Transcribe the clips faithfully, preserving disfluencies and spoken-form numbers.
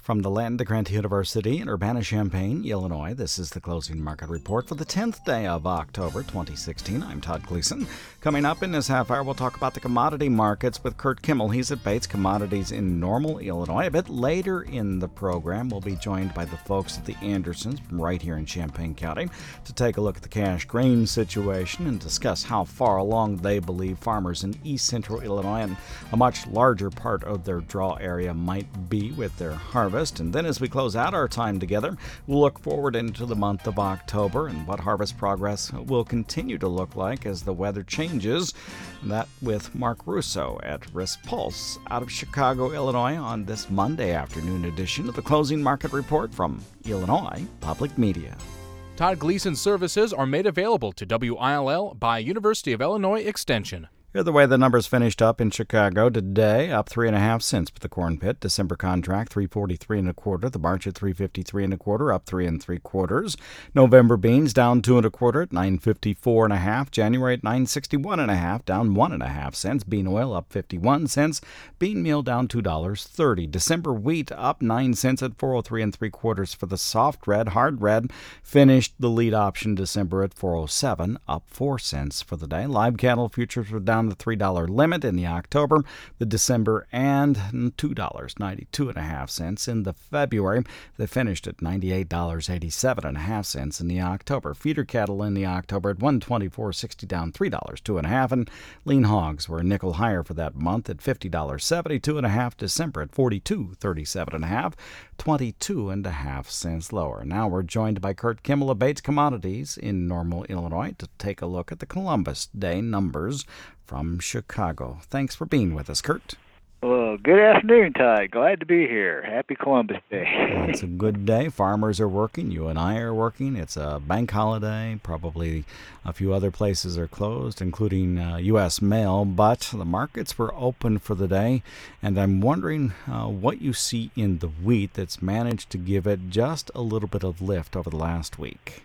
From the land of Grant University in Urbana-Champaign, Illinois, this is the Closing Market Report for the tenth day of October twenty sixteen. I'm Todd Gleason. Coming up in this half hour, we'll talk about the commodity markets with Kurt Kimmel. He's at Bates Commodities in Normal, Illinois. A bit later in the program, we'll be joined by the folks at the Andersons from right here in Champaign County to take a look at the cash grain situation and discuss how far along they believe farmers in east central Illinois and a much larger part of their draw area might be with their harvest. And then as we close out our time together, we'll look forward into the month of October and what harvest progress will continue to look like as the weather changes. That with Mark Russo at Risk Pulse out of Chicago, Illinois on this Monday afternoon edition of the Closing Market Report from Illinois Public Media. Todd Gleason services are made available to W I L L by University of Illinois Extension. Here the way the numbers finished up in Chicago today, up three and a half cents for the corn pit. December contract three forty-three and a quarter. The March at three fifty-three and a quarter, up three and three quarters. November beans down two and a quarter at nine fifty-four and a half. January at nine sixty-one and a half, down one and a half cents. Bean oil up fifty-one cents. Bean meal down two dollars and thirty cents. December wheat up nine cents at four oh three and three quarters for the soft red. Hard red finished the lead option December at four oh seven, up four cents for the day. Live cattle futures were down the three dollar limit in the October, the December, and two dollars and ninety-two and a half cents in the February. They finished at ninety-eight dollars and eighty-seven and a half cents in the October. Feeder cattle in the October at one twenty-four sixty, down three dollars and two and a half, and lean hogs were a nickel higher for that month at fifty dollars and seventy-two and a half. December at forty-two thirty-seven and a half, twenty-two and a half cents lower. Now we're joined by Kurt Kimmel of Bates Commodities in Normal, Illinois, to take a look at the Columbus Day numbers from Chicago. Thanks for being with us, Kurt. Well, good afternoon, Todd. Glad to be here. Happy Columbus Day. It's a good day. Farmers are working. You and I are working. It's a bank holiday. Probably a few other places are closed, including uh, U S mail, but the markets were open for the day, and I'm wondering uh, what you see in the wheat that's managed to give it just a little bit of lift over the last week.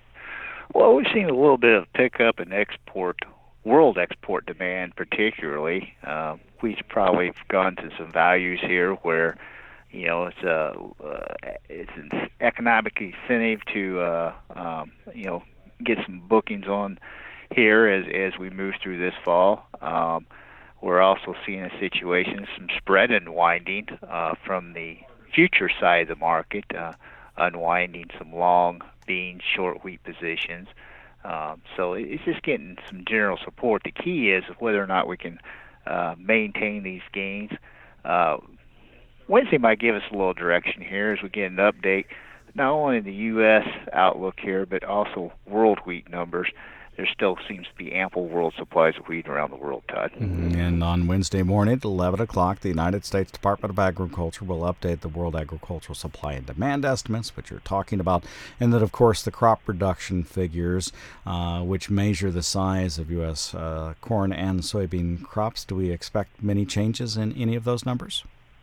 Well, we've seen a little bit of pickup in export world export demand, particularly. Uh, we've probably gone to some values here where, you know, it's a uh, it's an economic incentive to uh, um, you know get some bookings on here as as we move through this fall. Um, we're also seeing a situation, some spread unwinding uh, from the future side of the market, uh, unwinding some long bean short wheat positions. Um, so it's just getting some general support. The key is whether or not we can uh, maintain these gains. Uh, Wednesday might give us a little direction here as we get an update, not only the U S outlook here, but also world wheat numbers. There still seems to be ample world supplies of wheat around the world, Todd. Mm-hmm. And on Wednesday morning at eleven o'clock, the United States Department of Agriculture will update the world agricultural supply and demand estimates, which you're talking about, and then, of course, the crop production figures, uh, which measure the size of U S uh, corn and soybean crops. Do we expect many changes in any of those numbers?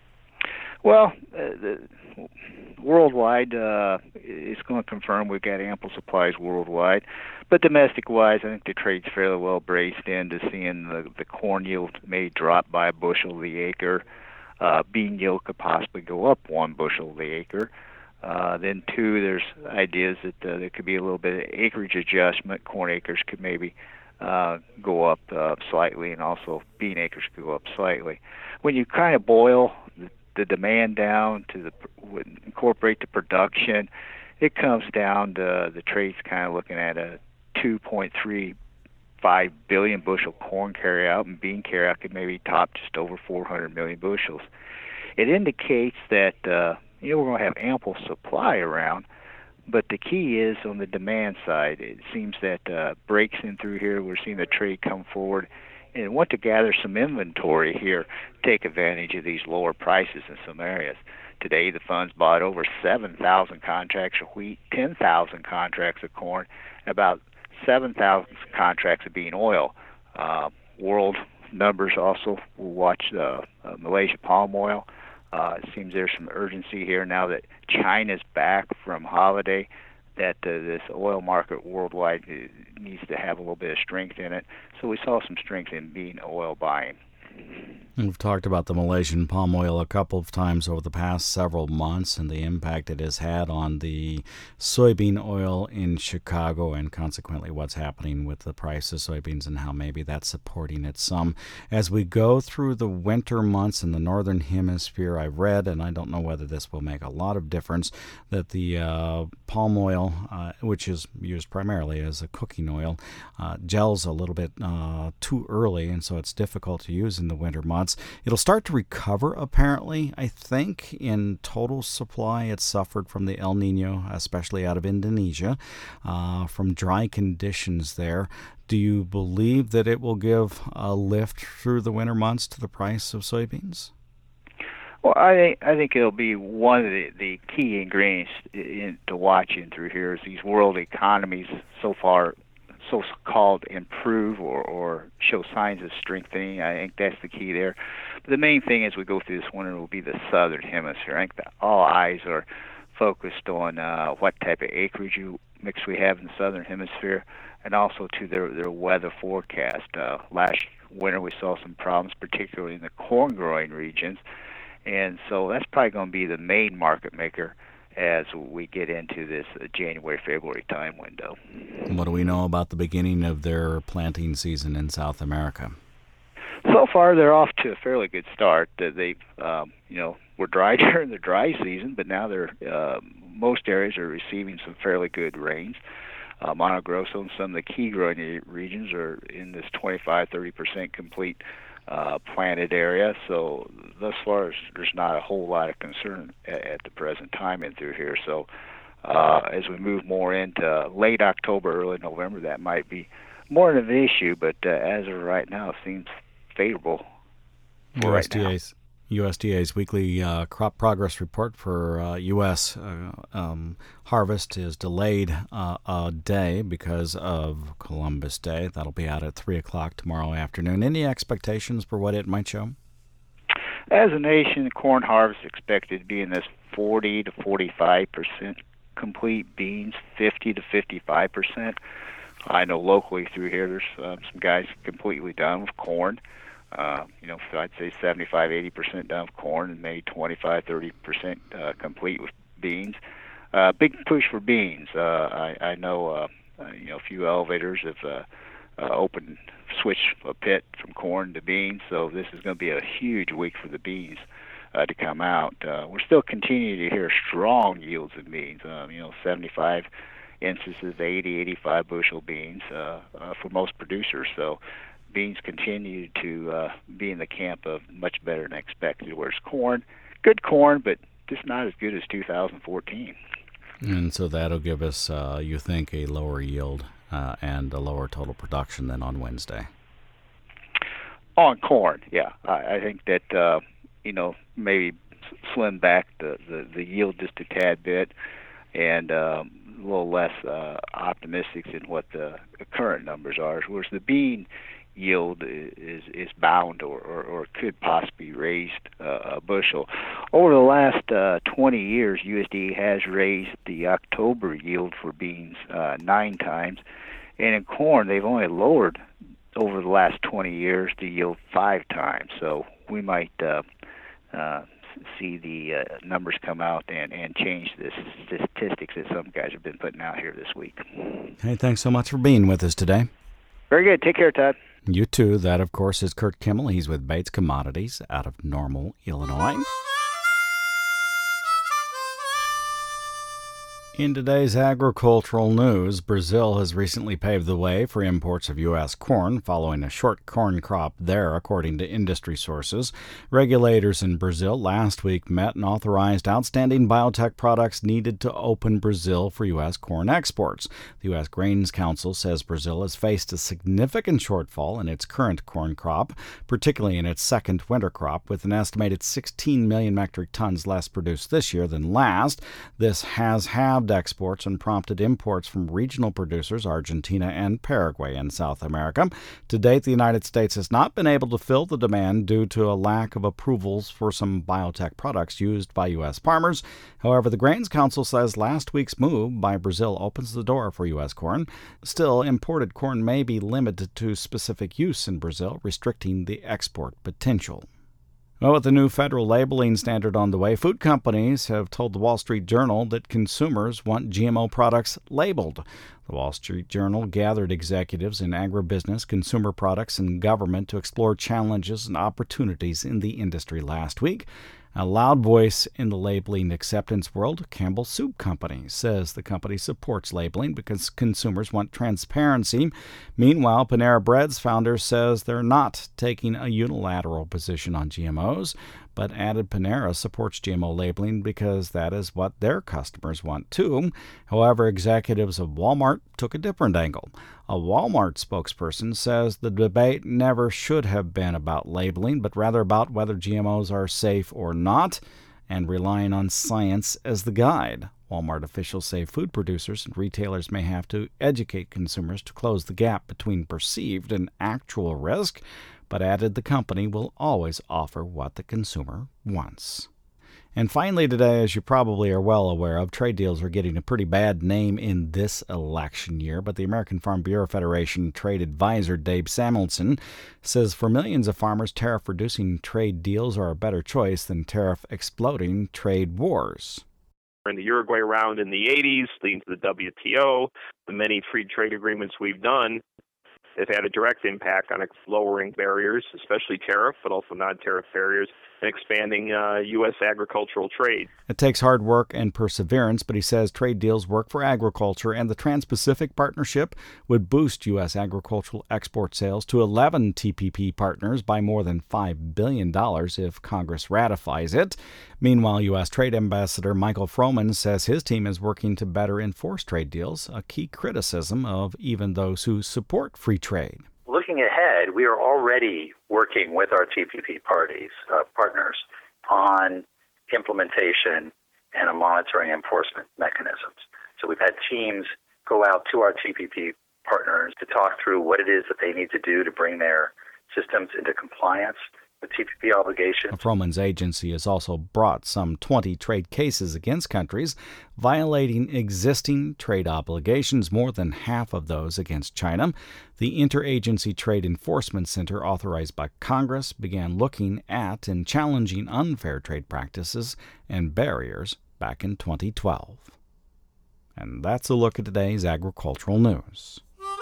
Well, uh, the, worldwide, uh, it's going to confirm we've got ample supplies worldwide. But domestic-wise, I think the trade's fairly well braced into seeing the, the corn yield may drop by a bushel the acre. Uh, bean yield could possibly go up one bushel the acre. Uh, then, two, there's ideas that uh, there could be a little bit of acreage adjustment. Corn acres could maybe uh, go up uh, slightly, and also bean acres could go up slightly. When you kind of boil the the demand down to the incorporate the production, it comes down to the trade's kind of looking at a two point three five billion bushel corn carryout, and bean carryout could maybe top just over four hundred million bushels. It indicates that uh, you know we're going to have ample supply around, but the key is on the demand side. It seems that uh, breaks in through here. We're seeing the trade come forward and want to gather some inventory here, take advantage of these lower prices in some areas. Today, the funds bought over seven thousand contracts of wheat, ten thousand contracts of corn, and about seven thousand contracts of bean oil. Uh, world numbers also, we'll watch the uh, Malaysia palm oil. Uh, it seems there's some urgency here now that China's back from holiday, that uh, this oil market worldwide needs to have a little bit of strength in it. So we saw some strength in bean oil buying. We've talked about the Malaysian palm oil a couple of times over the past several months and the impact it has had on the soybean oil in Chicago and consequently what's happening with the price of soybeans and how maybe that's supporting it some. As we go through the winter months in the northern hemisphere, I read, and I don't know whether this will make a lot of difference, that the uh, palm oil, uh, which is used primarily as a cooking oil, uh, gels a little bit uh, too early, and so it's difficult to use in the winter months. It'll start to recover, apparently, I think. In total supply, it suffered from the El Nino, especially out of Indonesia, uh, from dry conditions there. Do you believe that it will give a lift through the winter months to the price of soybeans? Well, I think I think it'll be one of the, the key ingredients in, to watching through here. Is these world economies so far so-called improve or, or show signs of strengthening. I think that's the key there. But the main thing as we go through this winter will be the southern hemisphere. I think that all eyes are focused on uh, what type of acreage you mix we have in the southern hemisphere, and also to their, their weather forecast. Uh, last winter we saw some problems, particularly in the corn-growing regions, and so that's probably going to be the main market maker as we get into this January, February time window. What do we know about the beginning of their planting season in South America? So far, they're off to a fairly good start. They, um, you know, were dry during the dry season, but now they're uh, most areas are receiving some fairly good rains. Uh, Mato Grosso and some of the key growing regions are in this twenty-five, thirty percent complete Uh, planted area, so thus far there's not a whole lot of concern at, at the present time in through here. So uh, as we move more into late October, early November, that might be more of an issue, but uh, as of right now, it seems favorable for U S D A's, right now. U S D A's weekly uh, crop progress report for uh, U S Uh, um, harvest is delayed uh, a day because of Columbus Day. That'll be out at three o'clock tomorrow afternoon. Any expectations for what it might show? As a nation, corn harvest is expected to be in this forty to forty-five percent complete, beans fifty to fifty-five percent. I know locally through here there's uh, some guys completely done with corn. Uh, you know, I'd say seventy-five, eighty percent done with corn and maybe twenty-five, thirty percent uh, complete with beans. Uh, big push for beans. Uh, I, I know, uh, uh, you know, a few elevators have uh, uh, opened, switched a pit from corn to beans, so this is going to be a huge week for the beans uh, to come out. Uh, we're still continuing to hear strong yields of beans, um, you know, seventy-five instances, eighty, eighty-five bushel beans uh, uh, for most producers. So beans continue to uh, be in the camp of much better than expected, whereas corn, good corn, but just not as good as two thousand fourteen. And so that'll give us, uh, you think, a lower yield uh, and a lower total production than on Wednesday? On corn, yeah. I, I think that, uh, you know, maybe slim back the, the, the yield just a tad bit and um, a little less uh, optimistic in what the, the current numbers are, whereas the bean yield is is bound or, or, or could possibly be raised uh, a bushel. Over the last uh, twenty years, U S D A has raised the October yield for beans uh, nine times, and in corn they've only lowered over the last twenty years the yield five times. So we might uh, uh, see the uh, numbers come out and, and change the statistics that some guys have been putting out here this week. Hey, thanks so much for being with us today. Very good. Take care, Todd. You too. That, of course, is Kurt Kimmel. He's with Bates Commodities out of Normal, Illinois. In today's agricultural news, Brazil has recently paved the way for imports of U S corn following a short corn crop there, according to industry sources. Regulators in Brazil last week met and authorized outstanding biotech products needed to open Brazil for U S corn exports. The U S Grains Council says Brazil has faced a significant shortfall in its current corn crop, particularly in its second winter crop, with an estimated sixteen million metric tons less produced this year than last. This has had halved exports and prompted imports from regional producers Argentina and Paraguay in South America. To date, the United States has not been able to fill the demand due to a lack of approvals for some biotech products used by U S farmers. However, the Grains Council says last week's move by Brazil opens the door for U S corn. Still, imported corn may be limited to specific use in Brazil, restricting the export potential. Well, with the new federal labeling standard on the way, food companies have told the Wall Street Journal that consumers want G M O products labeled. The Wall Street Journal gathered executives in agribusiness, consumer products, and government to explore challenges and opportunities in the industry last week. A loud voice in the labeling acceptance world, Campbell Soup Company says the company supports labeling because consumers want transparency. Meanwhile, Panera Bread's founder says they're not taking a unilateral position on G M Os, but added Panera supports G M O labeling because that is what their customers want too. However, executives of Walmart took a different angle. A Walmart spokesperson says the debate never should have been about labeling, but rather about whether G M Os are safe or not, and relying on science as the guide. Walmart officials say food producers and retailers may have to educate consumers to close the gap between perceived and actual risk, but added the company will always offer what the consumer wants. And finally today, as you probably are well aware of, trade deals are getting a pretty bad name in this election year, but the American Farm Bureau Federation trade advisor Dave Samuelson says for millions of farmers, tariff-reducing trade deals are a better choice than tariff-exploding trade wars. In the Uruguay round in the eighties, leading to the W T O, the many free trade agreements we've done, have had a direct impact on lowering barriers, especially tariff, but also non-tariff barriers, and expanding uh, U S agricultural trade. It takes hard work and perseverance, but he says trade deals work for agriculture, and the Trans-Pacific Partnership would boost U S agricultural export sales to eleven T P P partners by more than five billion dollars if Congress ratifies it. Meanwhile, U S Trade Ambassador Michael Froman says his team is working to better enforce trade deals, a key criticism of even those who support free trade. Looking ahead, we are already working with our T P P parties, uh, partners on implementation and a monitoring enforcement mechanisms. So we've had teams go out to our T P P partners to talk through what it is that they need to do to bring their systems into compliance with T P P obligations. Froman's agency has also brought some twenty trade cases against countries violating existing trade obligations, more than half of those against China. The Interagency Trade Enforcement Center, authorized by Congress, began looking at and challenging unfair trade practices and barriers back in twenty twelve. And that's a look at today's agricultural news.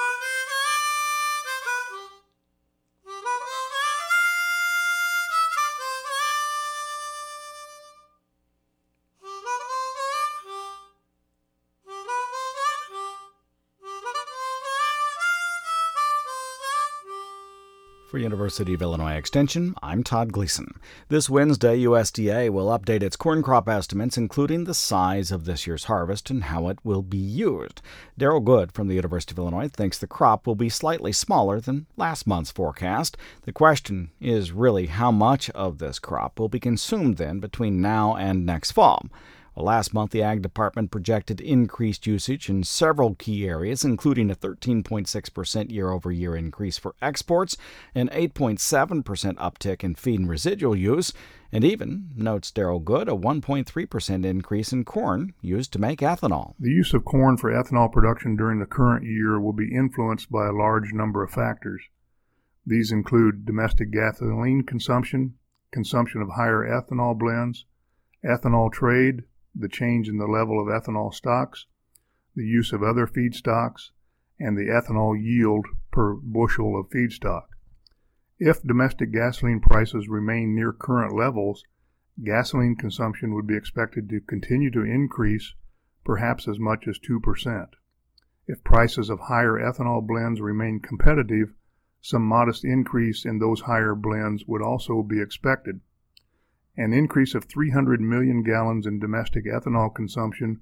For University of Illinois Extension, I'm Todd Gleason. This Wednesday, U S D A will update its corn crop estimates, including the size of this year's harvest and how it will be used. Daryl Good from the University of Illinois thinks the crop will be slightly smaller than last month's forecast. The question is really how much of this crop will be consumed then between now and next fall. Well, last month, the Ag Department projected increased usage in several key areas, including a thirteen point six percent year-over-year increase for exports, an eight point seven percent uptick in feed and residual use, and even, notes Daryl Good, a one point three percent increase in corn used to make ethanol. The use of corn for ethanol production during the current year will be influenced by a large number of factors. These include domestic gasoline consumption, consumption of higher ethanol blends, ethanol trade, the change in the level of ethanol stocks, the use of other feedstocks, and the ethanol yield per bushel of feedstock. If domestic gasoline prices remain near current levels, gasoline consumption would be expected to continue to increase, perhaps as much as two percent. If prices of higher ethanol blends remain competitive, some modest increase in those higher blends would also be expected. An increase of three hundred million gallons in domestic ethanol consumption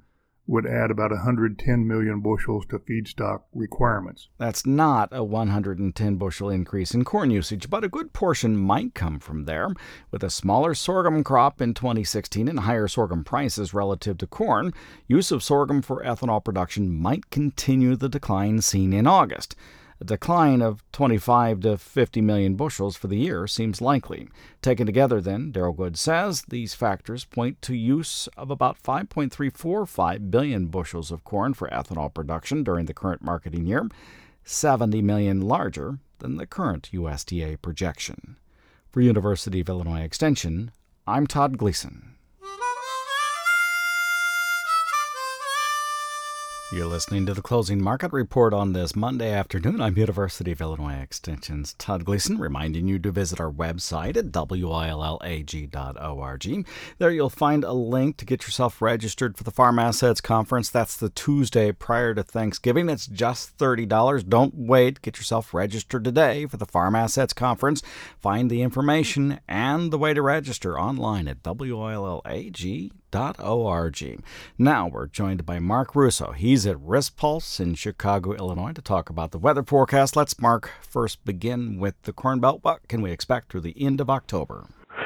would add about one hundred ten million bushels to feedstock requirements. That's not a one hundred ten bushel increase in corn usage, but a good portion might come from there. With a smaller sorghum crop in twenty sixteen and higher sorghum prices relative to corn, use of sorghum for ethanol production might continue the decline seen in August. A decline of twenty-five to fifty million bushels for the year seems likely. Taken together, then, Darrell Good says, these factors point to use of about five point three four five billion bushels of corn for ethanol production during the current marketing year, seventy million larger than the current U S D A projection. For University of Illinois Extension, I'm Todd Gleason. You're listening to the Closing Market Report on this Monday afternoon. I'm University of Illinois Extension's Todd Gleason, reminding you to visit our website at W I L L A G dot org. There you'll find a link to get yourself registered for the Farm Assets Conference. That's the Tuesday prior to Thanksgiving. It's just thirty dollars. Don't wait. Get yourself registered today for the Farm Assets Conference. Find the information and the way to register online at W I L L A G dot org. Now we're joined by Mark Russo. He's at Risk Pulse in Chicago, Illinois, to talk about the weather forecast. Let's, Mark, first begin with the Corn Belt. What can we expect through the end of October?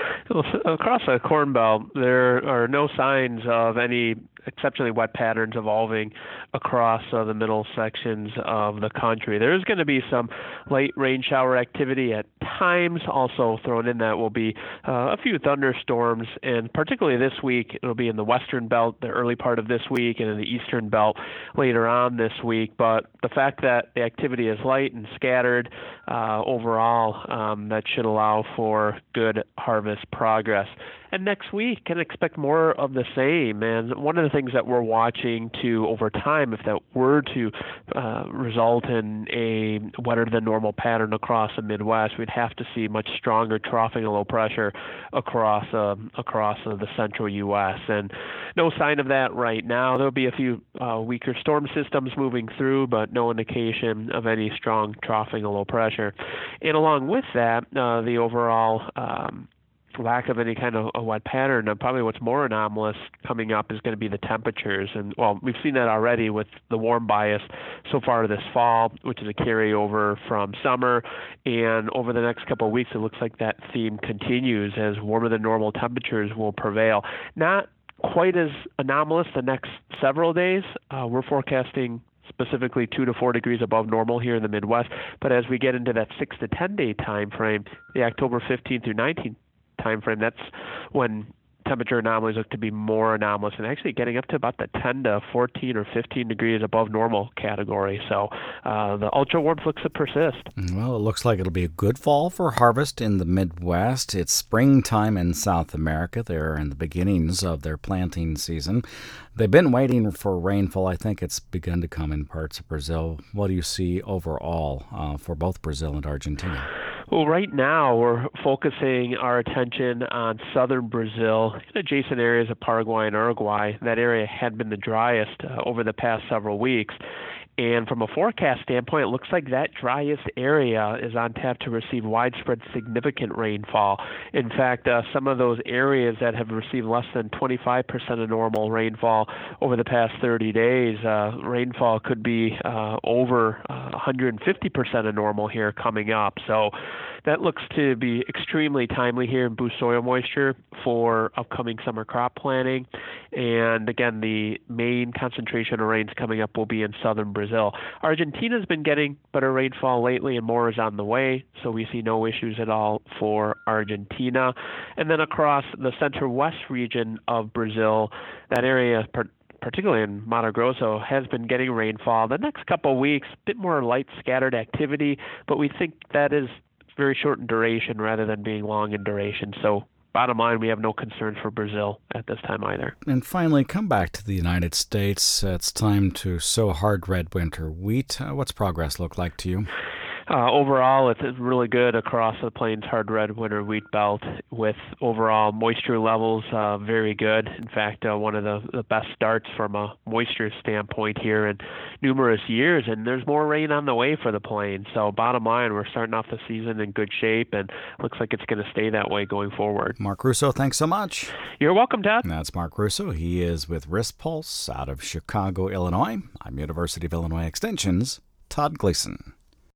Across the Corn Belt, there are no signs of any exceptionally wet patterns evolving across uh, the middle sections of the country. There is going to be some light rain shower activity at times. Also thrown in that will be uh, a few thunderstorms, and particularly this week, it'll be in the western belt the early part of this week and in the eastern belt later on this week. But the fact that the activity is light and scattered uh, overall, um, that should allow for good harvest progress. And next week, can expect more of the same. And one of the things that we're watching to over time, if that were to uh, result in a wetter than normal pattern across the Midwest, we'd have to see much stronger troughing of low pressure across uh, across uh, the central U S. And no sign of that right now. There'll be a few uh, weaker storm systems moving through, but no indication of any strong troughing of low pressure. And along with that, uh, the overall um, lack of any kind of a wet pattern, and probably what's more anomalous coming up is going to be the temperatures. And, well, we've seen that already with the warm bias so far this fall, which is a carryover from summer. And over the next couple of weeks, it looks like that theme continues as warmer than normal temperatures will prevail. Not quite as anomalous the next several days. Uh, we're forecasting specifically two to four degrees above normal here in the Midwest. But as we get into that six to ten day time frame, the October fifteenth through nineteenth time frame, that's when temperature anomalies look to be more anomalous and actually getting up to about the ten to fourteen or fifteen degrees above normal category. So uh, the ultra warmth looks to persist. Well, it looks like it'll be a good fall for harvest in the Midwest. It's springtime in South America. They're in the beginnings of their planting season. They've been waiting for rainfall. I think it's begun to come in parts of Brazil. What do you see overall uh, for both Brazil and Argentina? Well, right now we're focusing our attention on southern Brazil, adjacent areas of Paraguay and Uruguay. That area had been the driest uh, over the past several weeks. And from a forecast standpoint, it looks like that driest area is on tap to receive widespread significant rainfall. In fact, uh, some of those areas that have received less than twenty-five percent of normal rainfall over the past thirty days, uh, rainfall could be uh, over uh, one hundred fifty percent of normal here coming up. So that looks to be extremely timely here and boost soil moisture for upcoming summer crop planting. And again, the main concentration of rains coming up will be in southern Brazil. Argentina's been getting better rainfall lately, and more is on the way, so we see no issues at all for Argentina. And then across the center-west region of Brazil, that area, particularly in Mato Grosso, has been getting rainfall. The next couple of weeks, a bit more light scattered activity, but we think that is very short in duration rather than being long in duration. So bottom line, we have no concerns for Brazil at this time either. And finally, come back to the United States. It's time to sow hard red winter wheat. Uh, what's progress look like to you? Uh, overall, it's really good across the Plains hard red winter wheat belt with overall moisture levels uh, very good. In fact, uh, one of the, the best starts from a moisture standpoint here in numerous years, and there's more rain on the way for the Plains. So bottom line, we're starting off the season in good shape, and looks like it's going to stay that way going forward. Mark Russo, thanks so much. You're welcome, Todd. And that's Mark Russo. He is with Risk Pulse out of Chicago, Illinois. I'm University of Illinois Extension's Todd Gleason.